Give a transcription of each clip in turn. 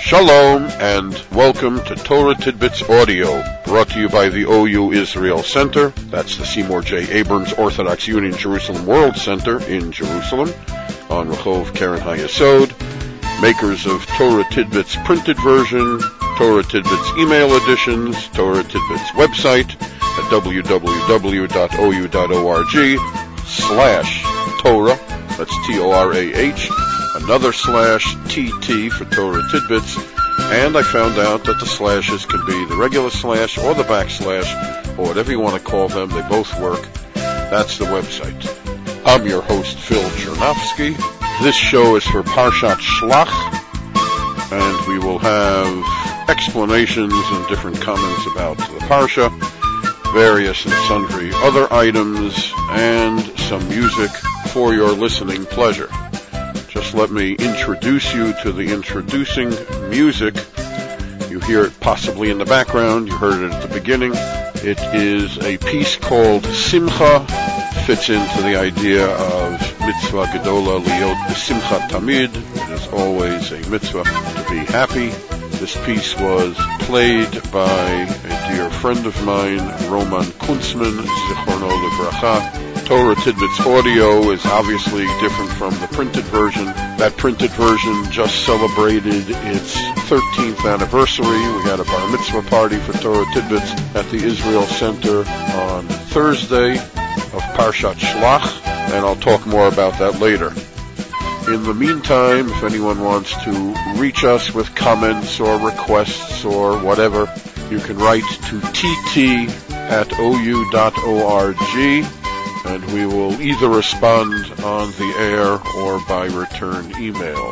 Shalom and welcome to Torah Tidbits Audio, brought to you by the OU Israel Center. That's the Seymour J. Abrams Orthodox Union Jerusalem World Center in Jerusalem on Rehov Keren HaYesod, makers of Torah Tidbits printed version, Torah Tidbits email editions, Torah Tidbits website at www.ou.org/Torah, that's Torah, another /TT for Torah Tidbits, and I found out that the slashes can be the regular slash or the backslash, or whatever you want to call them, they both work. That's the website. I'm your host, Phil Chernovsky. This show is for Parshat Shlach, and we will have explanations and different comments about the Parsha, various and sundry other items, and some music for your listening pleasure. Just let me introduce you to the introducing music. You hear it possibly in the background. You heard it at the beginning. It is a piece called Simcha. Fits into the idea of Mitzvah Gedola Liot B'Simcha Tamid. It is always a mitzvah to be happy. This piece was played by a dear friend of mine, Roman Kuntzman, Zichrono Livracha. Torah Tidbits Audio is obviously different from the printed version. That printed version just celebrated its 13th anniversary. We had a bar mitzvah party for Torah Tidbits at the Israel Center on Thursday of Parshat Shlach, and I'll talk more about that later. In the meantime, if anyone wants to reach us with comments or requests or whatever, you can write to tt@ou.org, and we will either respond on the air or by return email.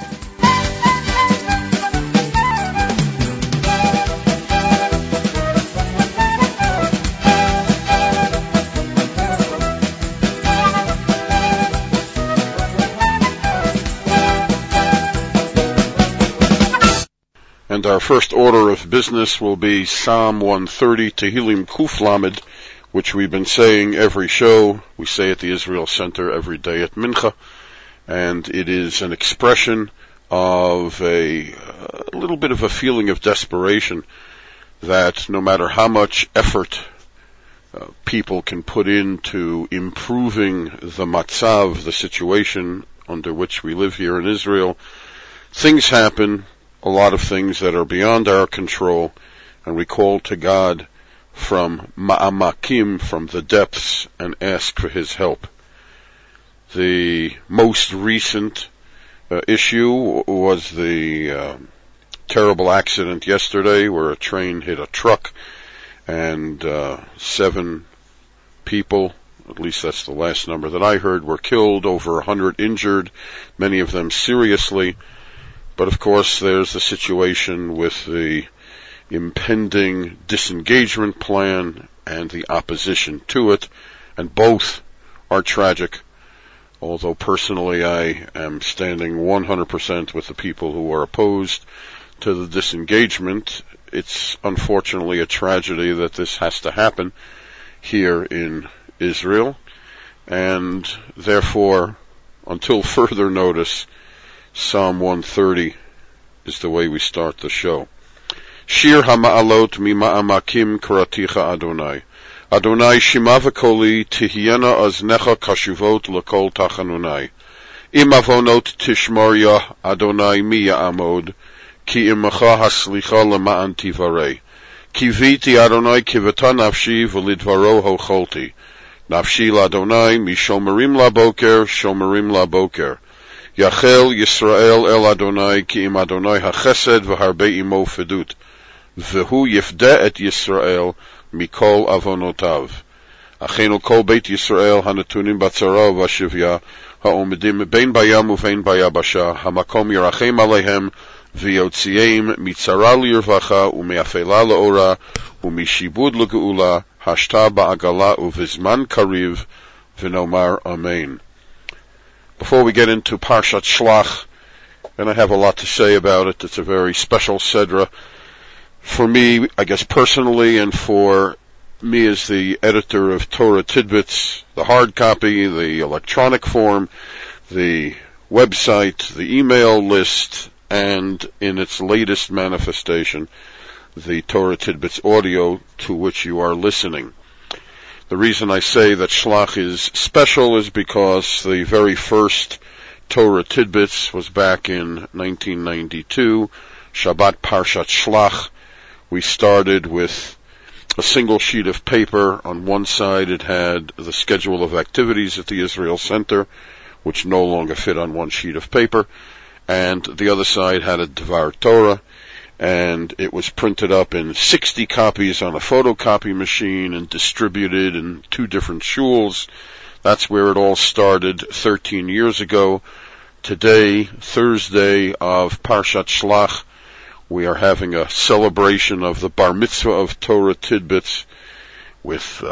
And our first order of business will be Psalm 130, Tehillim Kuf Lamed, which we've been saying every show. We say at the Israel Center every day at Mincha, and it is an expression of a little bit of a feeling of desperation that no matter how much effort people can put into improving the matzav, the situation under which we live here in Israel, things happen, a lot of things that are beyond our control, and we call to God from ma'amakim, from the depths, and ask for His help. The most recent issue was the terrible accident yesterday where a train hit a truck and 7 people, at least that's the last number that I heard, were killed, over 100 injured, many of them seriously. But of course there's the situation with the impending disengagement plan and the opposition to it, and both are tragic. Although personally I am standing 100% with the people who are opposed to the disengagement, it's unfortunately a tragedy that this has to happen here in Israel, and therefore, until further notice, Psalm 130 is the way we start the show. Shir hama'alot mima'amakim karaticha Adonai. Adonai shima v'koli tihyena aznecha kashuvot l'kol tachanunai. Im avonot tishmor Adonai mi ya'amod, ki imacha haslicha lema'an tivarei. Kiviti Adonai kivata nafshi v'lidvaro hocholti. Nafshi l'Adonai mishomerim laboker, shomerim laboker. Yachel Yisrael el Adonai ki im Adonai hachesed v'harbe imo fedut. V'hu yifda et Yisrael mikol avonotav. Achenu kol beit Yisrael hanatunim batzara v'ashivya ha'omedim bein bayam uvein bayabasha hamakom yirachem aleihem v'yotzieim mitzara lirvacha u'me'afela la'ora u'mishibud l'geula hashta ba'agala uvizman kariv v'nomar amen. Before we get into Parshat Shlach, and I have a lot to say about it, it's a very special Sedra for me, I guess personally, and for me as the editor of Torah Tidbits, the hard copy, the electronic form, the website, the email list, and in its latest manifestation, the Torah Tidbits audio to which you are listening. The reason I say that Shlach is special is because the very first Torah Tidbits was back in 1992, Shabbat Parshat Shlach. We started with a single sheet of paper. On one side it had the schedule of activities at the Israel Center, which no longer fit on one sheet of paper, and the other side had a Dvar Torah, and it was printed up in 60 copies on a photocopy machine and distributed in 2 different shuls. That's where it all started 13 years ago. Today, Thursday of Parshat Shlach, we are having a celebration of the Bar Mitzvah of Torah Tidbits with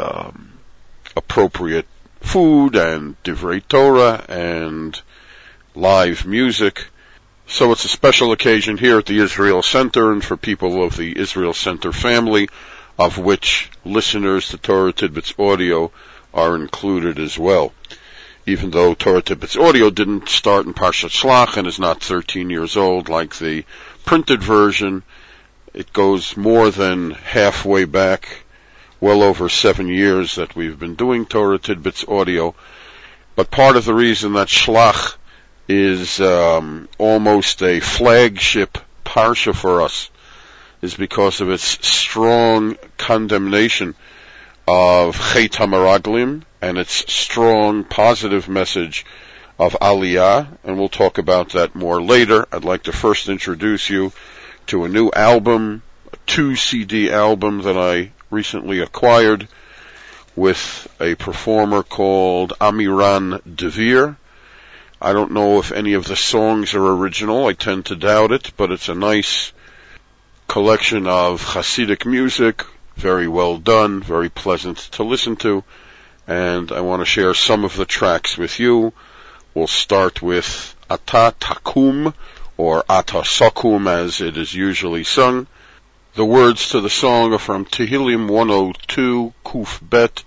appropriate food and Divrei Torah and live music. So it's a special occasion here at the Israel Center, and for people of the Israel Center family, of which listeners to Torah Tidbits audio are included as well. Even though Torah Tidbits audio didn't start in Parshat Shlach and is not 13 years old like the printed version, it goes more than halfway back, well over 7 years that we've been doing Torah Tidbits audio. But part of the reason that Shlach is almost a flagship parsha for us is because of its strong condemnation of Chet HaMeraglim and its strong positive message of Aliyah, and we'll talk about that more later. I'd like to first introduce you to a new album, a 2-CD album that I recently acquired with a performer called Amiran Devere. I don't know if any of the songs are original. I tend to doubt it, but it's a nice collection of Hasidic music, very well done, very pleasant to listen to, and I want to share some of the tracks with you. We'll start with Ata Takum, or Ata Sokum as it is usually sung. The words to the song are from Tehillim 102, Kuf Bet,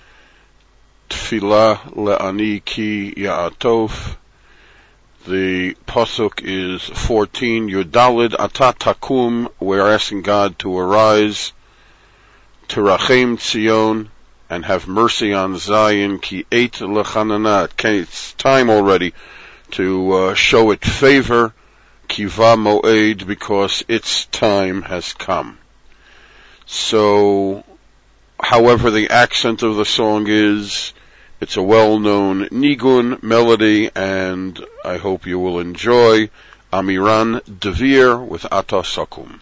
Tfilah Le'ani Ki Ya'atov. The pasuk is 14, Yudalid Ata Takum, we're asking God to arise, Terachem Tzion, and have mercy on Zion, Ki Eit Lechanana, it's time already to show it favor, Kiva Moed, because its time has come. So, however the accent of the song is, it's a well-known nigun melody, and I hope you will enjoy Amiran Devere with Ata Sakum.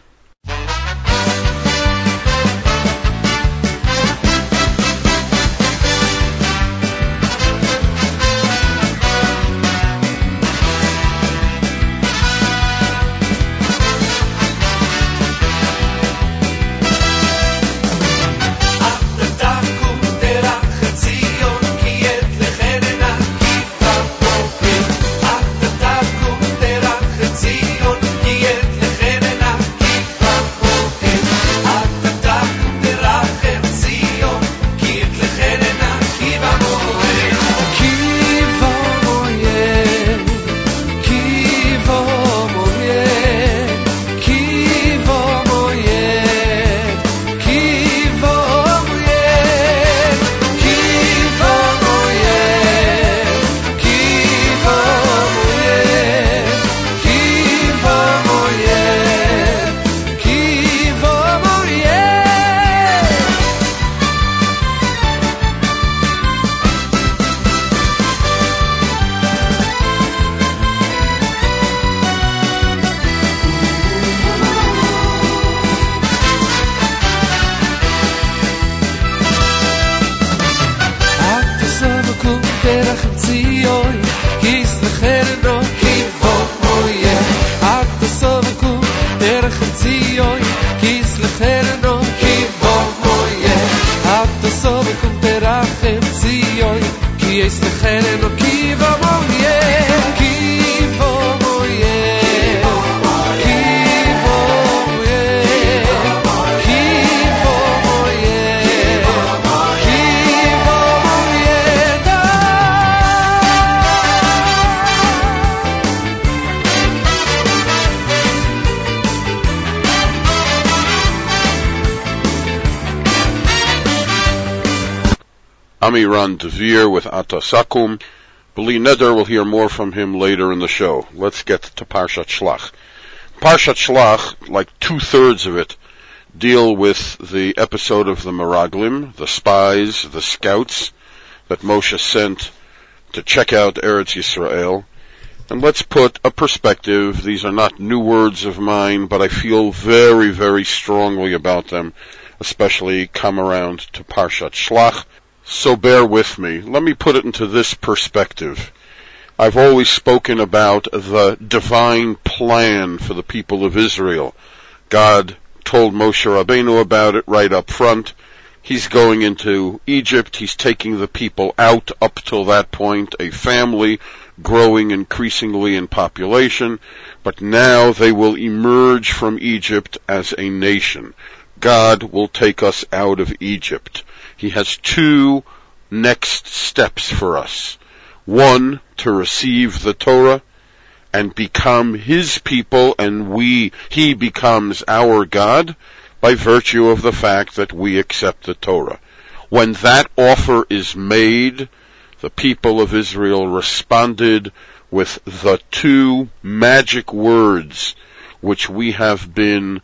Rami Ran Devere with Ata Sakum. Beli Neder, will hear more from him later in the show. Let's get to Parshat Shlach. Parshat Shlach, like 2/3 of it, deal with the episode of the Meraglim, the spies, the scouts that Moshe sent to check out Eretz Yisrael. And let's put a perspective. These are not new words of mine, but I feel very, very strongly about them, especially come around to Parshat Shlach. So bear with me. Let me put it into this perspective. I've always spoken about the divine plan for the people of Israel. God told Moshe Rabbeinu about it right up front. He's going into Egypt. He's taking the people out up till that point, a family growing increasingly in population, but now they will emerge from Egypt as a nation. God will take us out of Egypt. He has 2 next steps for us. 1, to receive the Torah and become His people, and He becomes our God by virtue of the fact that we accept the Torah. When that offer is made, the people of Israel responded with the 2 magic words which we have been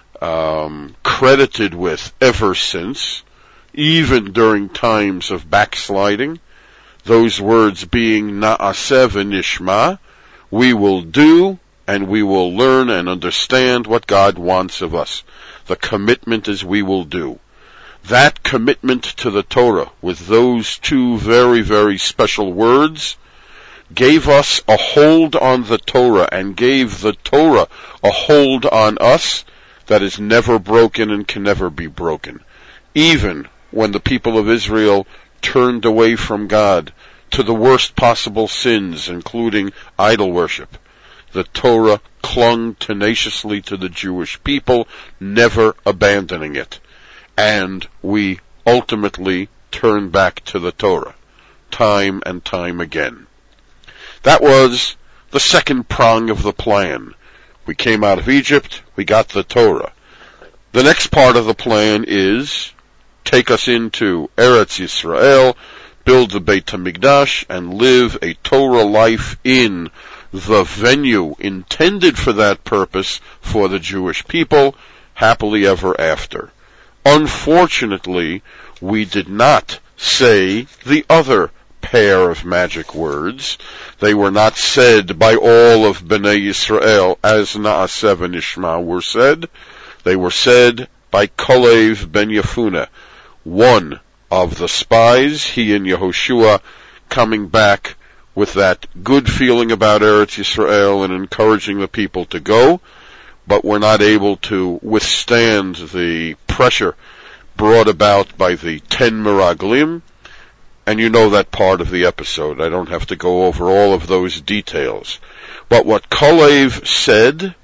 credited with ever since, even during times of backsliding. Those words being Na'aseh v'nishma, we will do and we will learn and understand what God wants of us. The commitment is we will do. That commitment to the Torah with those 2 very, very special words gave us a hold on the Torah and gave the Torah a hold on us that is never broken and can never be broken. Even when the people of Israel turned away from God to the worst possible sins, including idol worship, the Torah clung tenaciously to the Jewish people, never abandoning it. And we ultimately turned back to the Torah, time and time again. That was the second prong of the plan. We came out of Egypt, we got the Torah. The next part of the plan is take us into Eretz Yisrael, build the Beit HaMikdash, and live a Torah life in the venue intended for that purpose for the Jewish people, happily ever after. Unfortunately, we did not say the other pair of magic words. They were not said by all of Bnei Yisrael as Na'aseh v'nishma were said. They were said by Kalev ben Yefuneh, one of the spies, he and Yehoshua coming back with that good feeling about Eretz Yisrael and encouraging the people to go, but were not able to withstand the pressure brought about by the 10 Meraglim, and you know that part of the episode. I don't have to go over all of those details. But what Kalev said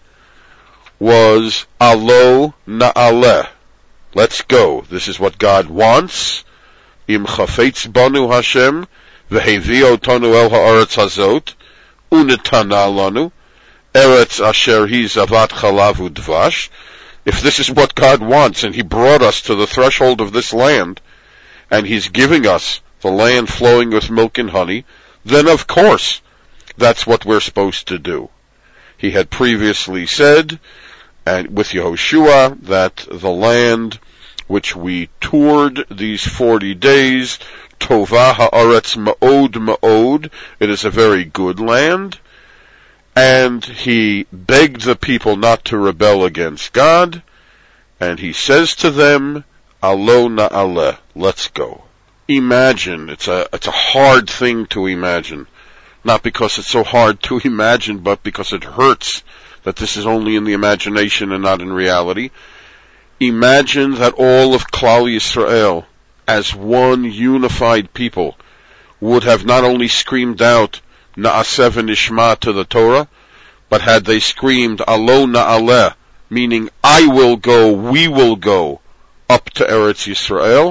was, Alo na'aleh. Let's go. This is what God wants. Im chafetz banu Hashem, v'hevi otonu el ha'aretz hazot, unetana lanu, eretz asher hi zavat chalav udvash. If this is what God wants, and He brought us to the threshold of this land, and He's giving us the land flowing with milk and honey, then of course, that's what we're supposed to do. He had previously said, and with Yehoshua, that the land which we toured these 40 days, Tovah ha'aretz ma'od ma'od, it is a very good land, and he begged the people not to rebel against God, and he says to them, Alo na'aleh, let's go. Imagine, it's a hard thing to imagine. Not because it's so hard to imagine, but because it hurts that this is only in the imagination and not in reality. Imagine that all of Klal Yisrael, as one unified people, would have not only screamed out Na'aseh v'nishma to the Torah, but had they screamed Alo na'aleh, meaning I will go, we will go, up to Eretz Yisrael,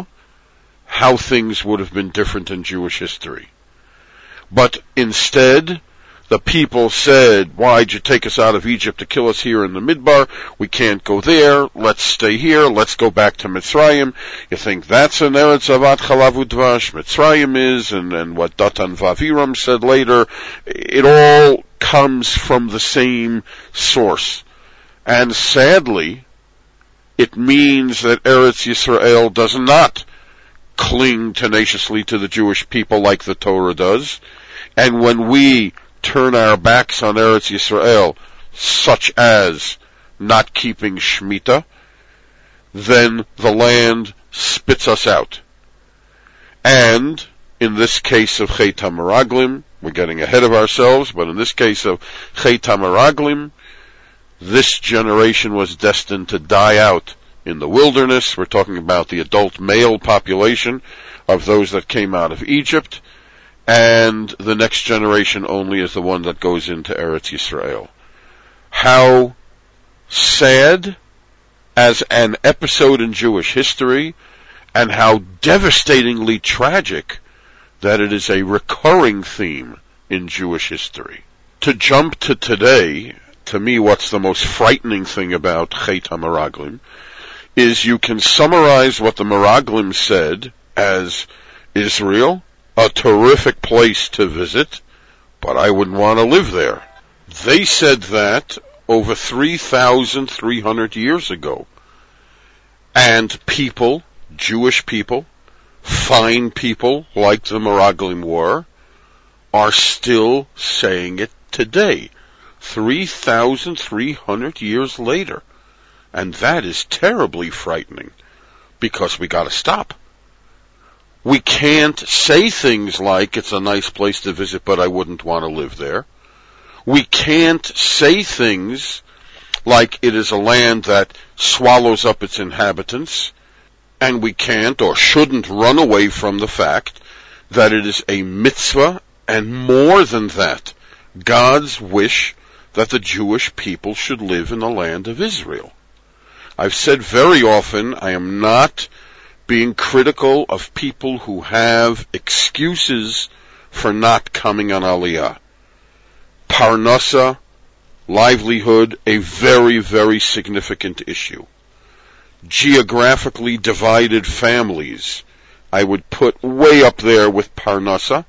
how things would have been different in Jewish history. But instead, The people said, why'd you take us out of Egypt to kill us here in the Midbar? We can't go there. Let's stay here. Let's go back to Mitzrayim. You think that's an Eretz Avat Chalav Udvash? Mitzrayim is, and what Datan Vaviram said later. It all comes from the same source. And sadly, it means that Eretz Yisrael does not cling tenaciously to the Jewish people like the Torah does. And when we turn our backs on Eretz Yisrael, such as not keeping Shemitah, then the land spits us out. And in this case of Chet HaMeraglim, we're getting ahead of ourselves, but in this case of Chet HaMeraglim, this generation was destined to die out in the wilderness. We're talking about the adult male population of those that came out of Egypt, and the next generation only is the one that goes into Eretz Yisrael. How sad as an episode in Jewish history, and how devastatingly tragic that it is a recurring theme in Jewish history. To jump to today, to me what's the most frightening thing about Chet HaMeraglim is you can summarize what the Meraglim said as Israel, a terrific place to visit, but I wouldn't want to live there. They said that over 3,300 years ago. And people, Jewish people, fine people like the Meraglim were, are still saying it today, 3,300 years later. And that is terribly frightening, because we gotta stop. We can't say things like, it's a nice place to visit, but I wouldn't want to live there. We can't say things like it is a land that swallows up its inhabitants, and we can't or shouldn't run away from the fact that it is a mitzvah, and more than that, God's wish that the Jewish people should live in the land of Israel. I've said very often, I am not being critical of people who have excuses for not coming on Aliyah. Parnasa, livelihood, a very, very significant issue. Geographically divided families, I would put way up there with Parnasa.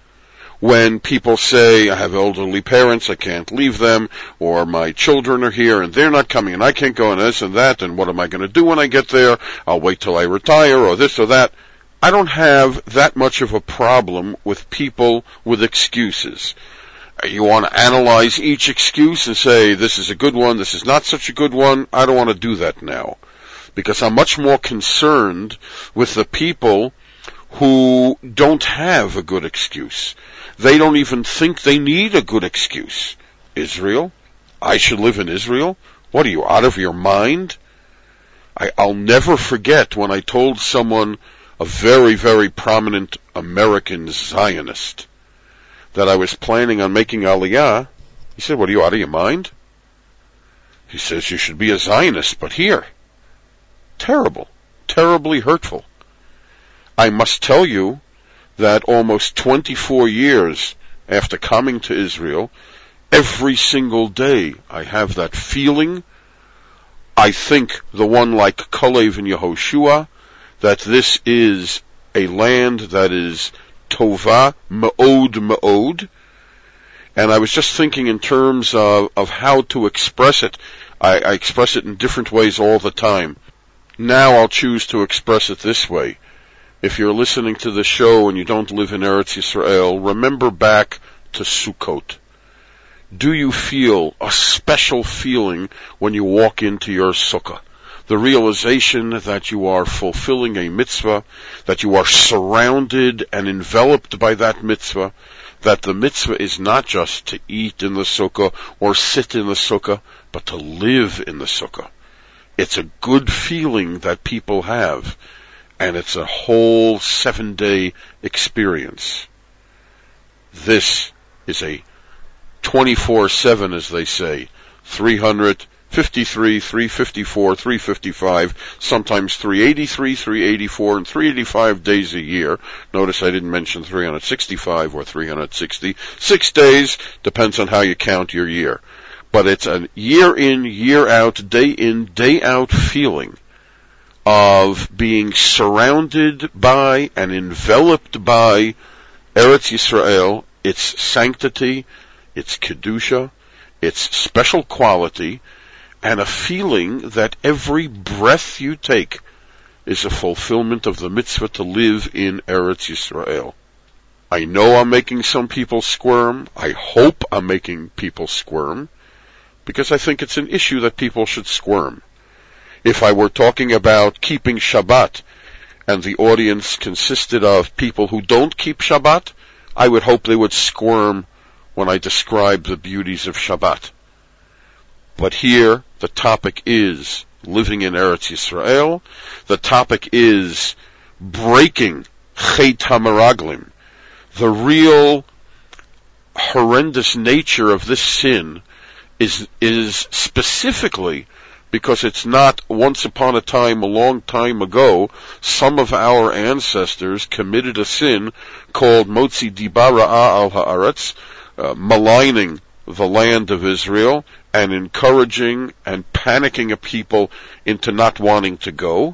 When people say, I have elderly parents, I can't leave them, or my children are here and they're not coming and I can't go and this and that, and what am I going to do when I get there? I'll wait till I retire, or this or that. I don't have that much of a problem with people with excuses. You want to analyze each excuse and say, this is a good one, this is not such a good one. I don't want to do that now, because I'm much more concerned with the people who don't have a good excuse. They don't even think they need a good excuse. Israel? I should live in Israel? What are you, out of your mind? I'll never forget when I told someone, a very, very prominent American Zionist, that I was planning on making Aliyah. He said, what are you, out of your mind? He says, you should be a Zionist, but here. Terrible. Terribly hurtful. I must tell you that almost 24 years after coming to Israel, every single day I have that feeling. I think the one like Kalev and Yehoshua, that this is a land that is Tova Me'od Me'od. And I was just thinking in terms of how to express it. I express it in different ways all the time. Now I'll choose to express it this way. If you're listening to the show and you don't live in Eretz Yisrael, remember back to Sukkot. Do you feel a special feeling when you walk into your sukkah? The realization that you are fulfilling a mitzvah, that you are surrounded and enveloped by that mitzvah, that the mitzvah is not just to eat in the sukkah or sit in the sukkah, but to live in the sukkah. It's a good feeling that people have. And it's a whole 7-day experience. This is a 24/7, as they say, 365 353, 354, 355, sometimes 383, 384, and 385 days a year. Notice I didn't mention 365 or 360. 6 days, depends on how you count your year. But it's a year in, year out, day out feeling of being surrounded by and enveloped by Eretz Yisrael, its sanctity, its kedusha, its special quality, and a feeling that every breath you take is a fulfillment of the mitzvah to live in Eretz Yisrael. I know I'm making some people squirm. I hope I'm making people squirm, because I think it's an issue that people should squirm. If I were talking about keeping Shabbat, and the audience consisted of people who don't keep Shabbat, I would hope they would squirm when I describe the beauties of Shabbat. But here, the topic is living in Eretz Yisrael. The topic is breaking Chet HaMeraglim. The real horrendous nature of this sin is specifically because it's not once upon a time, a long time ago, some of our ancestors committed a sin called Motzi Dibara al Haaretz, maligning the land of Israel and encouraging and panicking a people into not wanting to go.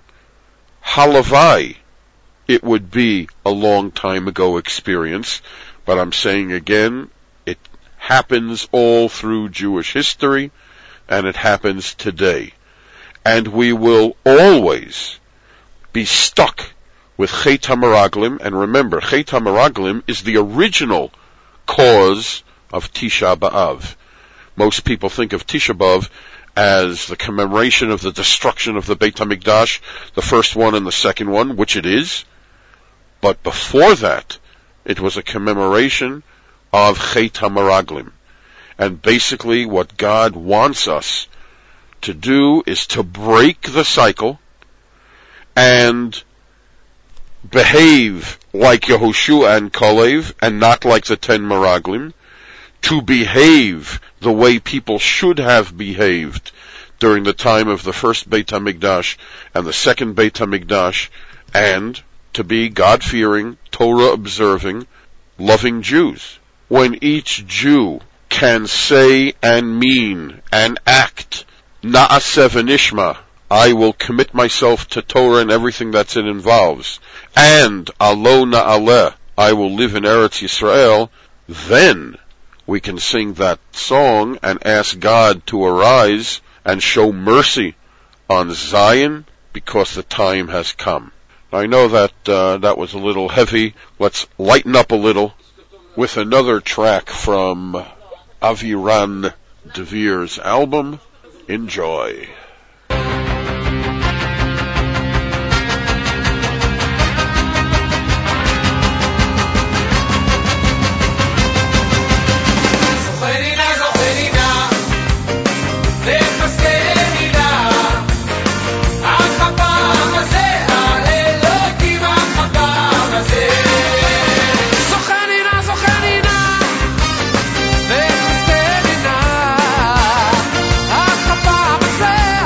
Halavai, it would be a long time ago experience, but I'm saying again, it happens all through Jewish history, and it happens today. And we will always be stuck with Chet HaMeraglim, and remember, Chet HaMeraglim is the original cause of Tisha B'Av. Most people think of Tisha B'Av as the commemoration of the destruction of the Beit HaMikdash, the first one and the second one, which it is. But before that, it was a commemoration of Chet HaMeraglim. And basically what God wants us to do is to break the cycle and behave like Yehoshua and Kalev and not like the 10 Meraglim, to behave the way people should have behaved during the time of the first Beit HaMikdash and the second Beit HaMikdash, and to be God-fearing, Torah-observing, loving Jews. When each Jew can say and mean and act, Na'aseh v'nishma, I will commit myself to Torah and everything that it involves, and Alo Na'aleh, I will live in Eretz Yisrael, then we can sing that song and ask God to arise and show mercy on Zion, because the time has come. I know that that was a little heavy. Let's lighten up a little with another track from Aviran Devir's album. Enjoy. Say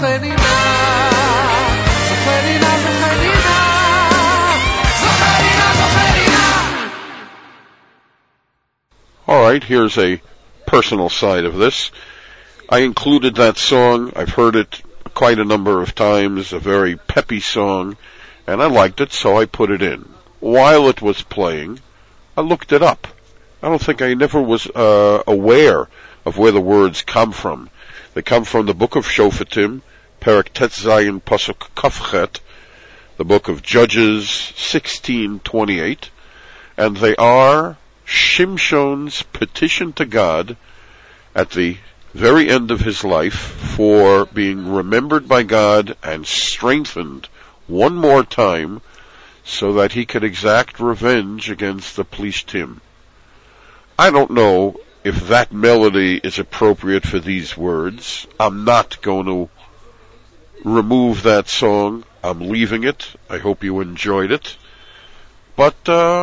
All right, here's a personal side of this. I included that song. I've heard it quite a number of times, a very peppy song, and I liked it, so I put it in. While it was playing, I looked it up. I don't think I never was aware of where the words come from. They come from the book of Shoftim, Perek Tet Zayin Pasuk Kafchet, the book of Judges 16:28, and they are Shimshon's petition to God at the very end of his life for being remembered by God and strengthened one more time so that he could exact revenge against the Plishtim. I don't know if that melody is appropriate for these words. I'm not going to remove that song. I'm leaving it. I hope you enjoyed it. But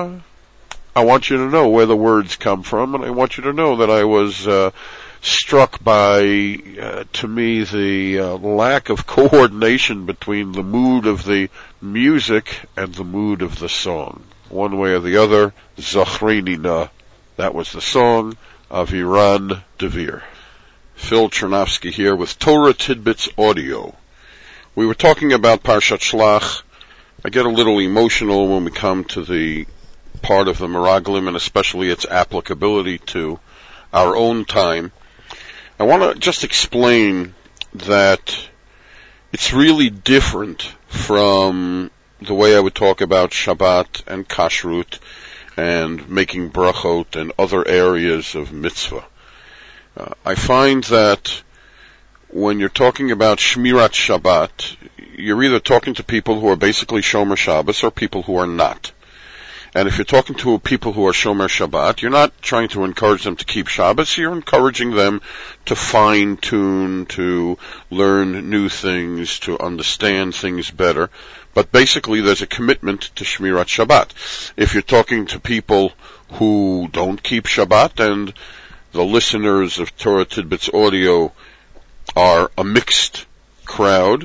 I want you to know where the words come from, and I want you to know that I was struck by, to me, the lack of coordination between the mood of the music and the mood of the song. One way or the other, Zachrini Na, that was the song, Aviran Devir. Phil Chernovsky here with Torah Tidbits Audio. We were talking about Parshat Shlach. I get a little emotional when we come to the part of the Meraglim, and especially its applicability to our own time. I want to just explain that it's really different from the way I would talk about Shabbat and Kashrut and making brachot and other areas of mitzvah. I find that when you're talking about Shmirat Shabbat, you're either talking to people who are basically Shomer Shabbos or people who are not. And if you're talking to people who are Shomer Shabbat, you're not trying to encourage them to keep Shabbos, you're encouraging them to fine-tune, to learn new things, to understand things better. But basically there's a commitment to Shmirat Shabbat. If you're talking to people who don't keep Shabbat, and the listeners of Torah Tidbits Audio are a mixed crowd,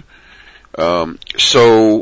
so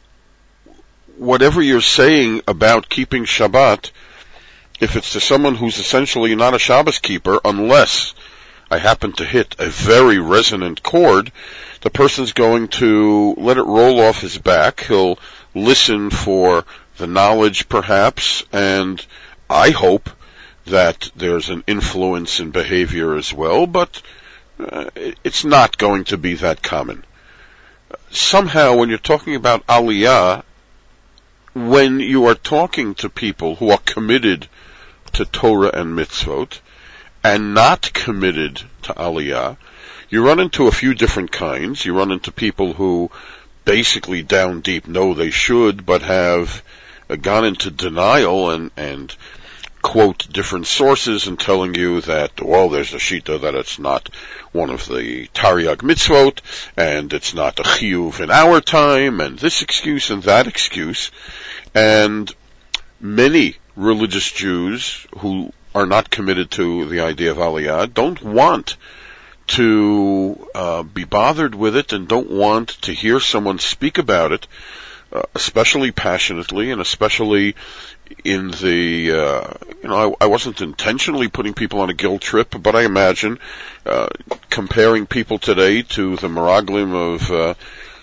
whatever you're saying about keeping Shabbat, if it's to someone who's essentially not a Shabbos keeper, unless I happen to hit a very resonant chord, the person's going to let it roll off his back. He'll listen for the knowledge perhaps, and I hope that there's an influence in behavior as well, but it's not going to be that common. Somehow when you're talking about Aliyah, when you are talking to people who are committed to Torah and mitzvot and not committed to Aliyah, you run into a few different kinds. You run into people who basically down deep know they should, but have gone into denial and quote different sources and telling you that, well, there's a shita that it's not one of the Tariag mitzvot, and it's not a chiyuv in our time, and this excuse and that excuse. And many religious Jews who are not committed to the idea of Aliyah don't want to be bothered with it and don't want to hear someone speak about it, especially passionately and especially in the, I wasn't intentionally putting people on a guilt trip, but I imagine comparing people today to the Meraglim of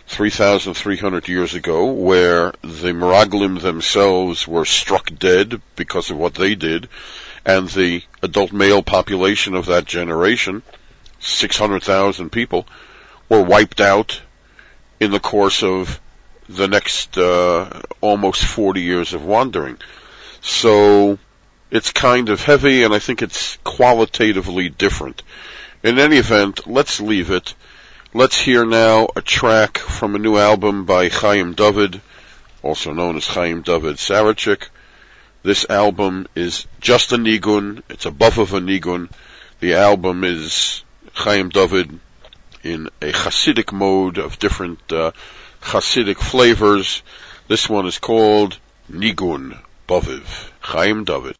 3,300 years ago, where the Meraglim themselves were struck dead because of what they did, and the adult male population of that generation, 600,000 people, were wiped out in the course of the next almost 40 years of wandering. So it's kind of heavy, and I think it's qualitatively different. In any event, let's leave it. Let's hear now a track from a new album by Chaim David, also known as Chaim David Sarachik. This album is just a nigun. It's a buff of a nigun. The album is Chaim David in a Hasidic mode of different Hasidic flavors. This one is called Nigun Baviv. Chaim David.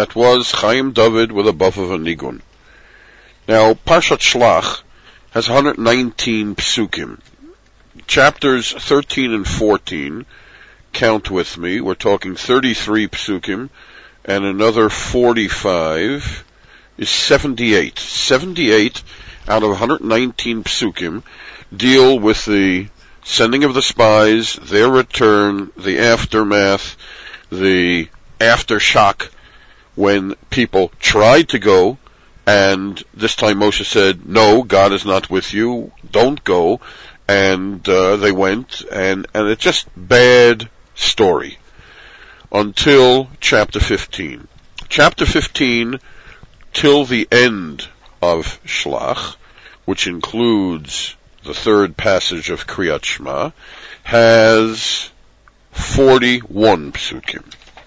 That was Chaim David with a buff of a nigun. Now, Parshat Shlach has 119 psukim. Chapters 13 and 14, count with me, we're talking 33 psukim, and another 45 is 78. 78 out of 119 psukim deal with the sending of the spies, their return, the aftermath, the aftershock when people tried to go, and this time Moshe said, no, God is not with you, don't go, and they went, and it's just bad story until chapter 15. Chapter 15 till the end of Shlach, which includes the third passage of Kriyat Shema, has 41 psukim.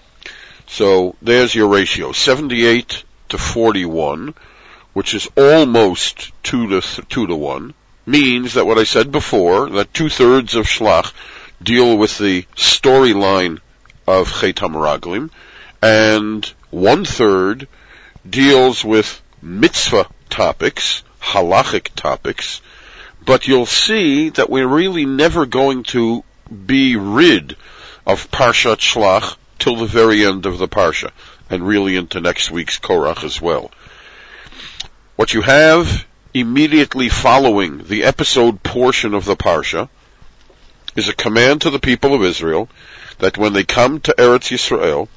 So there's your ratio, 78 to 41, which is almost 2 to 1, means that what I said before, that 2/3 of Shlach deal with the storyline of Chet HaMeraglim, and 1/3 deals with mitzvah topics, halachic topics, but you'll see that we're really never going to be rid of Parshat Shlach till the very end of the Parsha, and really into next week's Korach as well. What you have immediately following the episode portion of the Parsha is a command to the people of Israel that when they come to Eretz Yisrael,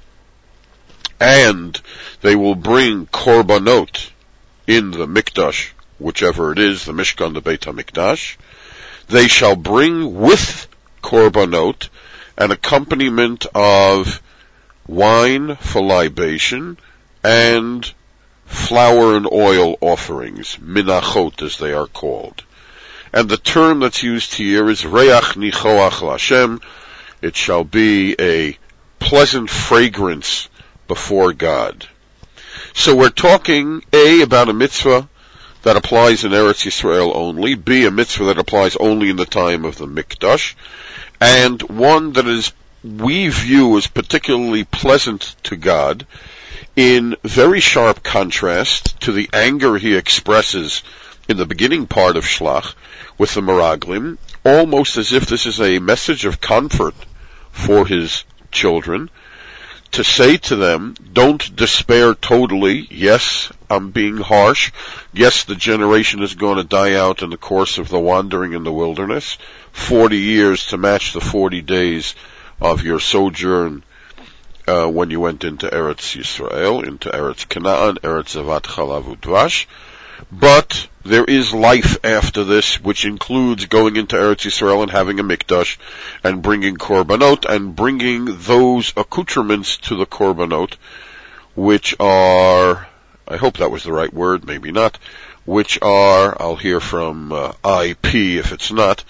and they will bring korbanot in the Mikdash, whichever it is, the Mishkan, the Beit HaMikdash, they shall bring with korbanot an accompaniment of wine for libation and flour and oil offerings, minachot as they are called. And the term that's used here is reach nichoach l'Hashem. It shall be a pleasant fragrance before God. So we're talking, A, about a mitzvah that applies in Eretz Yisrael only, B, a mitzvah that applies only in the time of the Mikdash, and one that is, we view as particularly pleasant to God, in very sharp contrast to the anger he expresses in the beginning part of Shlach with the Meraglim, almost as if this is a message of comfort for his children, to say to them, don't despair totally. Yes, I'm being harsh. Yes, the generation is going to die out in the course of the wandering in the wilderness. 40 years to match the 40 days of your sojourn when you went into Eretz Yisrael, into Eretz Canaan, Eretz Zavat Chalav Udvash. But there is life after this, which includes going into Eretz Yisrael and having a mikdash, and bringing korbanot, and bringing those accoutrements to the korbanot, which are, I hope that was the right word, maybe not, which are, I'll hear from IP if it's not,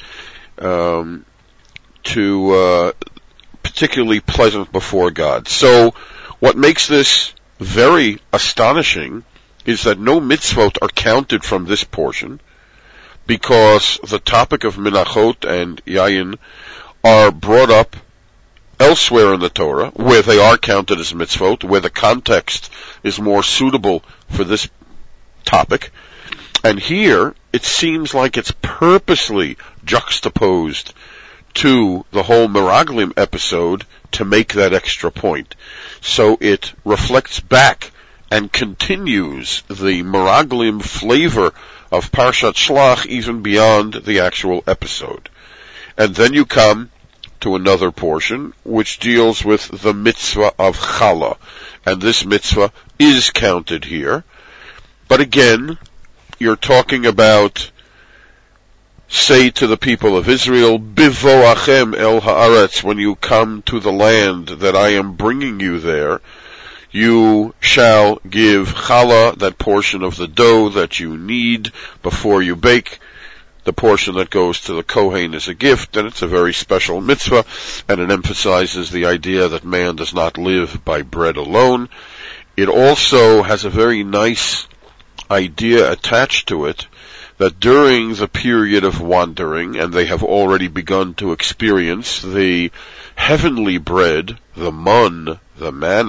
to particularly pleasant before God. So what makes this very astonishing is that no mitzvot are counted from this portion, because the topic of minachot and yayin are brought up elsewhere in the Torah, where they are counted as mitzvot, where the context is more suitable for this topic. And here, it seems like it's purposely juxtaposed to the whole Meraglim episode to make that extra point. So it reflects back and continues the Meraglim flavor of Parshat Shlach even beyond the actual episode. And then you come to another portion which deals with the mitzvah of Challah. And this mitzvah is counted here. But again, you're talking about, say to the people of Israel, Bivoachem el haaretz, when you come to the land that I am bringing you there, you shall give challah, that portion of the dough that you need before you bake. The portion that goes to the Kohen is a gift, and it's a very special mitzvah, and it emphasizes the idea that man does not live by bread alone. It also has a very nice idea attached to it, that during the period of wandering, and they have already begun to experience the heavenly bread, the mun, the manna,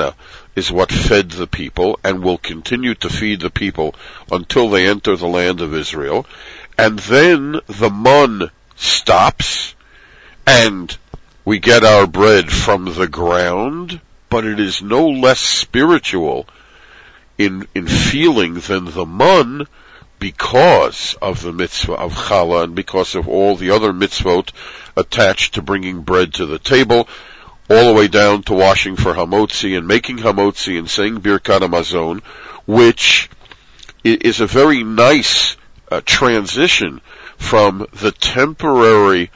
is what fed the people and will continue to feed the people until they enter the land of Israel. And then the mun stops and we get our bread from the ground, but it is no less spiritual in feeling than the mun because of the mitzvah of challah and because of all the other mitzvot attached to bringing bread to the table, all the way down to washing for hamotzi and making hamotzi and saying birkat hamazon, which is a very nice transition from the temporary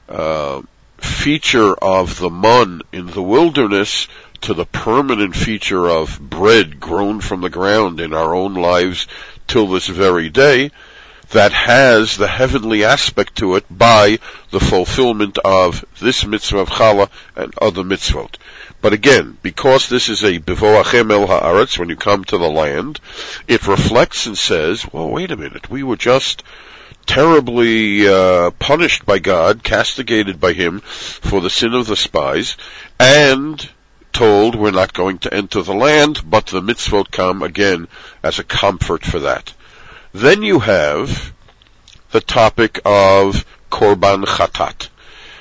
feature of the mun in the wilderness to the permanent feature of bread grown from the ground in our own lives till this very day, that has the heavenly aspect to it by the fulfillment of this mitzvah of challah and other mitzvot. But again, because this is a bevoachem el haaretz, when you come to the land, it reflects and says, well, wait a minute, we were just terribly punished by God, castigated by Him for the sin of the spies, and told we're not going to enter the land, but the mitzvot come again as a comfort for that. Then you have the topic of korban chatat,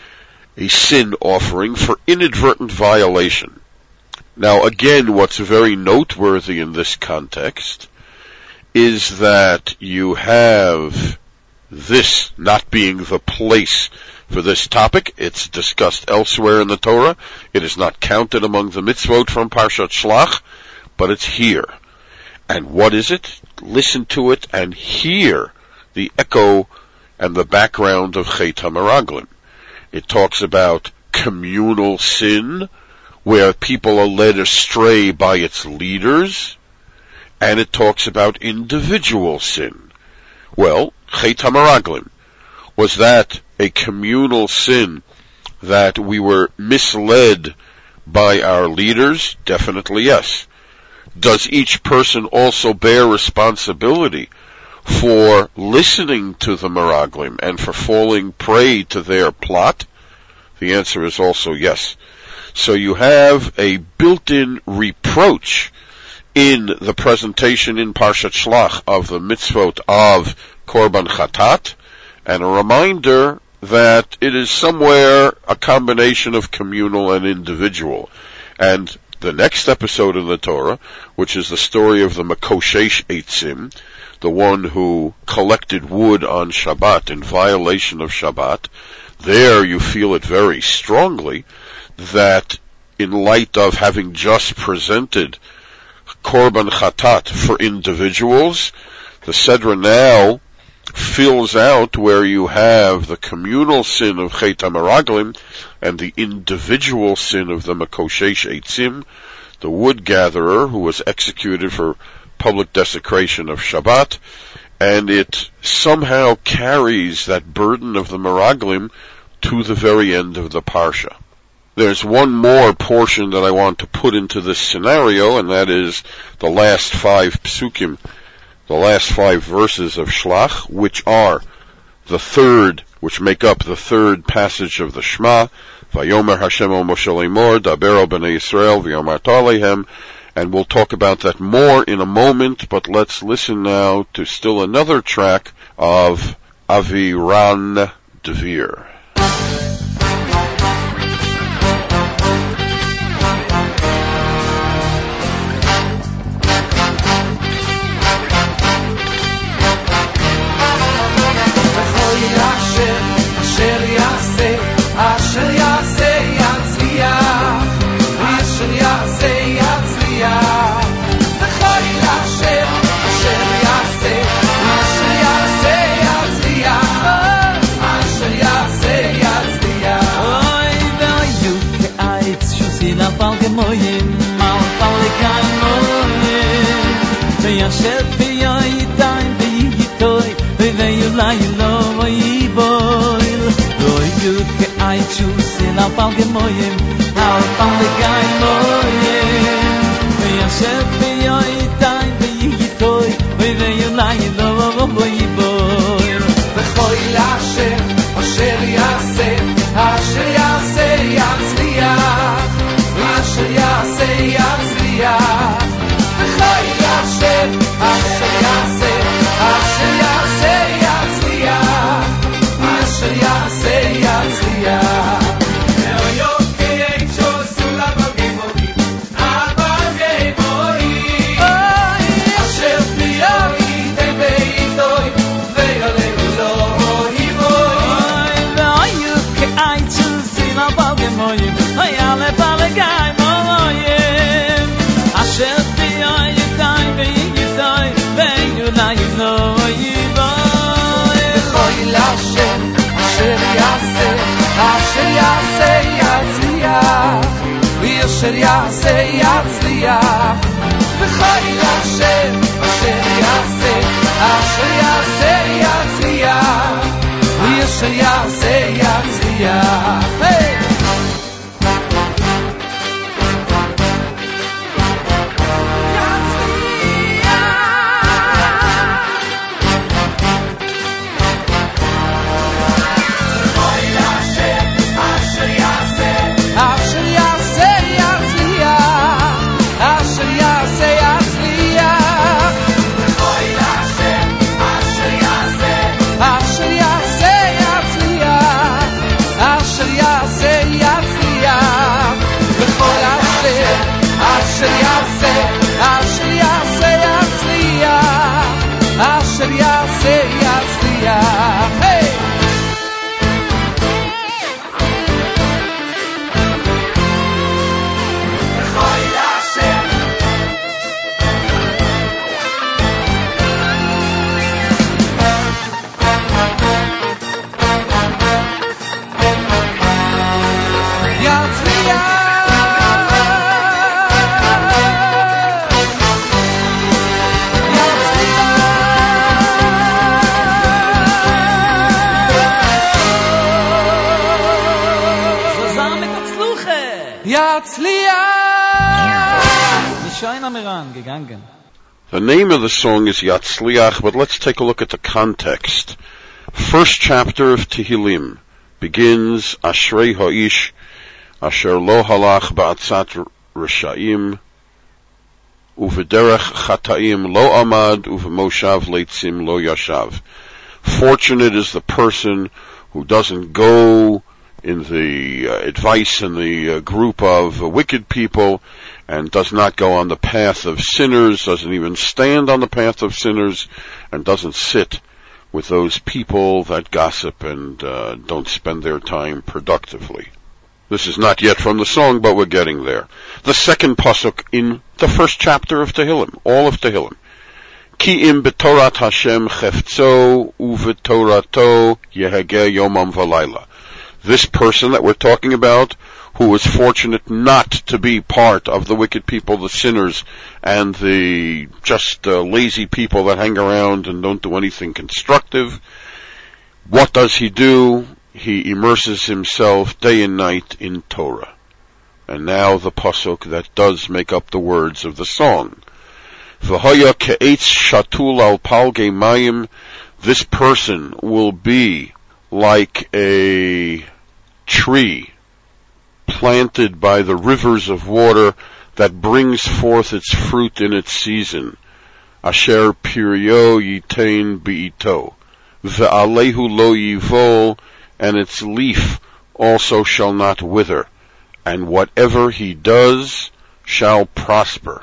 a sin offering for inadvertent violation. Now again, what's very noteworthy in this context is that you have this not being the place for this topic. It's discussed elsewhere in the Torah. It is not counted among the mitzvot from Parshat Shlach, but it's here. And what is it? Listen to it and hear the echo and the background of Chet HaMeraglim. It talks about communal sin, where people are led astray by its leaders, and it talks about individual sin. Well, Chet HaMeraglim, was that a communal sin that we were misled by our leaders? Definitely yes. Does each person also bear responsibility for listening to the Meraglim and for falling prey to their plot? The answer is also yes. So you have a built-in reproach in the presentation in Parshat Shlach of the mitzvot of Korban Chatat, and a reminder that it is somewhere a combination of communal and individual. And the next episode in the Torah, which is the story of the Makoshesh Eitzim, the one who collected wood on Shabbat in violation of Shabbat, there you feel it very strongly that in light of having just presented Korban Chatat for individuals, the Sedra now fills out where you have the communal sin of Chet HaMeraglim and the individual sin of the Makoshesh Eitzim, the wood gatherer who was executed for public desecration of Shabbat, and it somehow carries that burden of the Meraglim to the very end of the Parsha. There's one more portion that I want to put into this scenario, and that is the last 5 psukim, the last 5 verses of Shlach, which are the third, which make up the third passage of the Shema, Vayomer Hashem el Moshe Lemor, Daber el Bnei Yisrael, V'yomarta Alehem, and we'll talk about that more in a moment, but let's listen now to still another track of Aviran Dvir. Asher yaseh yatzliach, אשר יעשה יצליח בחיל השם אשר יעשה יצליח אשר יעשה יצליח The name of the song is Yatzliach, but let's take a look at the context. First chapter of Tehillim begins Ashrei Ha'ish Asher lo halach ba'atzat Rishayim Uvederech Chataim lo amad Uvemoshav leitzim lo yashav. Fortunate is the person who doesn't go in the advice in the group of wicked people, and does not go on the path of sinners, doesn't even stand on the path of sinners, and doesn't sit with those people that gossip and don't spend their time productively. This is not yet from the song, but we're getting there. The second pasuk in the first chapter of Tehillim, all of Tehillim. Ki im betorat Hashem chefzo uvetorato yehege yomam v'layla. This person that we're talking about, who was fortunate not to be part of the wicked people, the sinners, and the just lazy people that hang around and don't do anything constructive, what does he do? He immerses himself day and night in Torah. And now the pasuk that does make up the words of the song. V'haya ke'etz shatul al palgei mayim. This person will be like a tree planted by the rivers of water that brings forth its fruit in its season. Asher piryo yitain bi'ito. Ve'alehu lo yivol, and its leaf also shall not wither. And whatever he does shall prosper.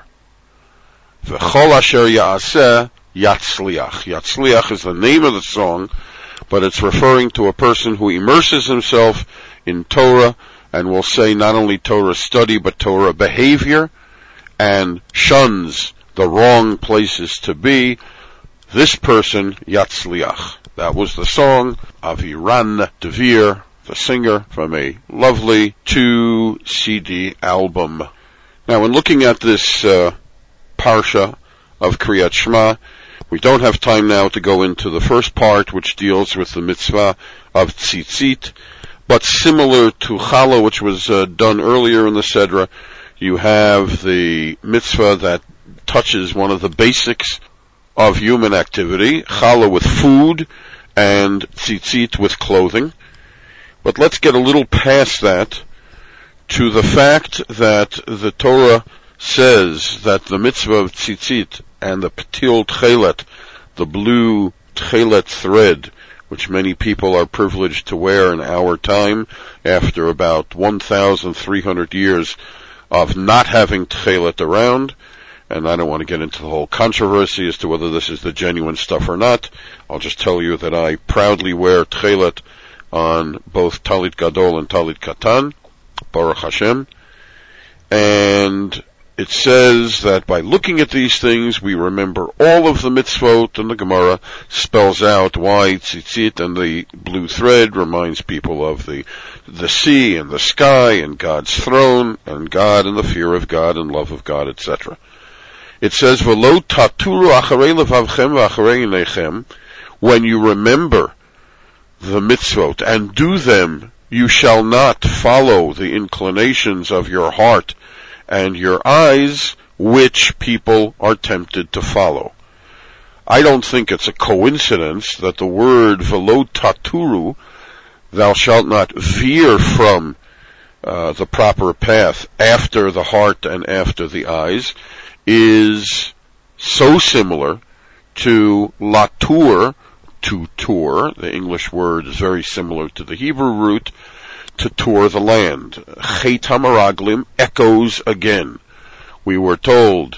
V'chol asher ya'aseh yatzliach. Yatzliach is the name of the song, but it's referring to a person who immerses himself in Torah, and will say not only Torah study, but Torah behavior, and shuns the wrong places to be. This person, Yatzliach. That was the song, Aviran Devere, the singer, from a lovely 2-CD album. Now, in looking at this parsha of Kriyat Shema, we don't have time now to go into the first part, which deals with the mitzvah of tzitzit, but similar to challah, which was done earlier in the Sedra, you have the mitzvah that touches one of the basics of human activity, challah with food and tzitzit with clothing. But let's get a little past that to the fact that the Torah says that the mitzvah of tzitzit and the Patil Tchelet, the blue Tchelet thread, which many people are privileged to wear in our time after about 1,300 years of not having Tchelet around. And I don't want to get into the whole controversy as to whether this is the genuine stuff or not. I'll just tell you that I proudly wear Tchelet on both Talit Gadol and Talit Katan, Baruch Hashem. And it says that by looking at these things, we remember all of the mitzvot, and the Gemara spells out why tzitzit and the blue thread reminds people of the sea and the sky and God's throne and God and the fear of God and love of God, etc. It says, "V'lo taturu acharei levavchem v'acharei einechem." When you remember the mitzvot and do them, you shall not follow the inclinations of your heart and your eyes, which people are tempted to follow. I don't think it's a coincidence that the word "v'lo taturu," thou shalt not veer from the proper path after the heart and after the eyes, is so similar to latur, to tour. The English word is very similar to the Hebrew root, to tour the land. Chet HaMeraglim echoes again. We were told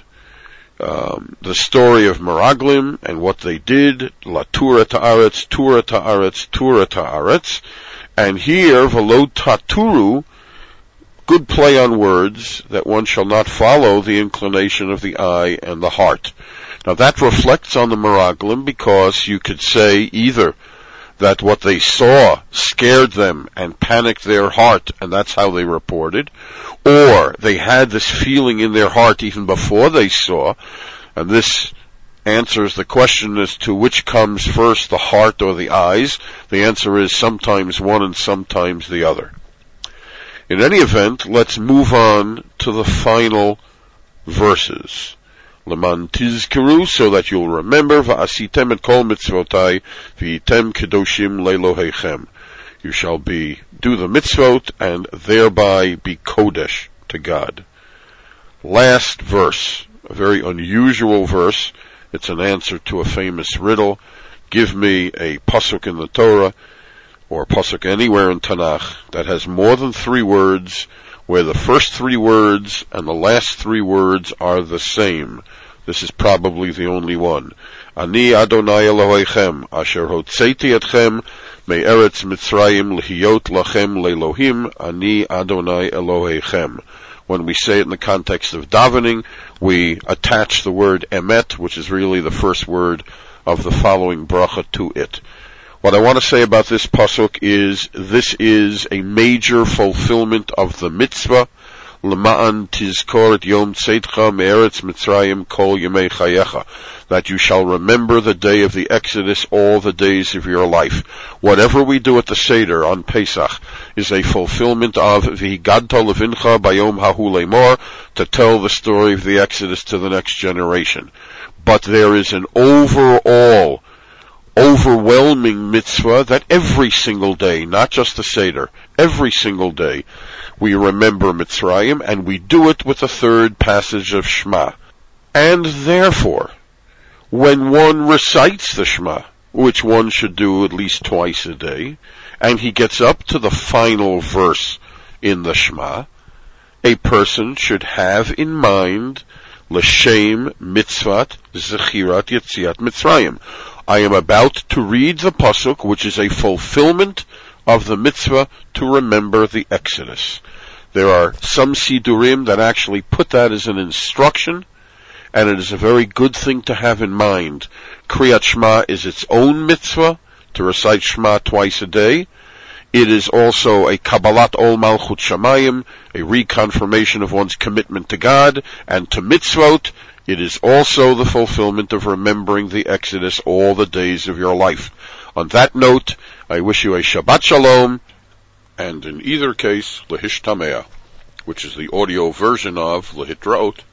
the story of Meraglim and what they did, latura ta'aretz, tura ta'aretz, tura ta'aretz, and here, v'lo taturu, good play on words, that one shall not follow the inclination of the eye and the heart. Now that reflects on the Meraglim, because you could say either that what they saw scared them and panicked their heart, and that's how they reported, or they had this feeling in their heart even before they saw, and this answers the question as to which comes first, the heart or the eyes. The answer is sometimes one and sometimes the other. In any event, let's move on to the final verses. Leman tizkeru, so that you'll remember, va'asitem et kol mitzvotai, v'item kedoshim le'elohechem. You shall do the mitzvot, and thereby be kodesh to God. Last verse, a very unusual verse. It's an answer to a famous riddle. Give me a pasuk in the Torah, or pasuk anywhere in Tanakh, that has more than 3 words, where the first 3 words and the last 3 words are the same. This is probably the only one. Ani Adonai Elohechem, asher hotzeiti etchem, me'eretz Mitzrayim lihiyot lachem le'elohim, ani Adonai Elohechem. When we say it in the context of davening, we attach the word emet, which is really the first word of the following bracha, to it. What I want to say about this pasuk is, this is a major fulfillment of the mitzvah, L'ma'an tizkor et yom tzeitcha me'eretz Mitzrayim kol yemei chayecha, that you shall remember the day of the Exodus all the days of your life. Whatever we do at the Seder on Pesach is a fulfillment of v'higadta levincha bayom hahu lemor, to tell the story of the Exodus to the next generation. But there is an overwhelming mitzvah that every single day, not just the Seder, every single day, we remember Mitzrayim, and we do it with the 3rd passage of Shema. And therefore, when one recites the Shema, which one should do at least twice a day, and he gets up to the final verse in the Shema, a person should have in mind l'shem mitzvat zechirat yetziat Mitzrayim. I am about to read the pasuk, which is a fulfillment of the mitzvah to remember the Exodus. There are some sidurim that actually put that as an instruction, and it is a very good thing to have in mind. Kriyat Shema is its own mitzvah, to recite Shema twice a day. It is also a Kabbalat Ol Malchut Shamayim, a reconfirmation of one's commitment to God and to mitzvot. It is also the fulfillment of remembering the Exodus all the days of your life. On that note, I wish you a Shabbat Shalom, and in either case, Lehishtamea, which is the audio version of Lehitraot.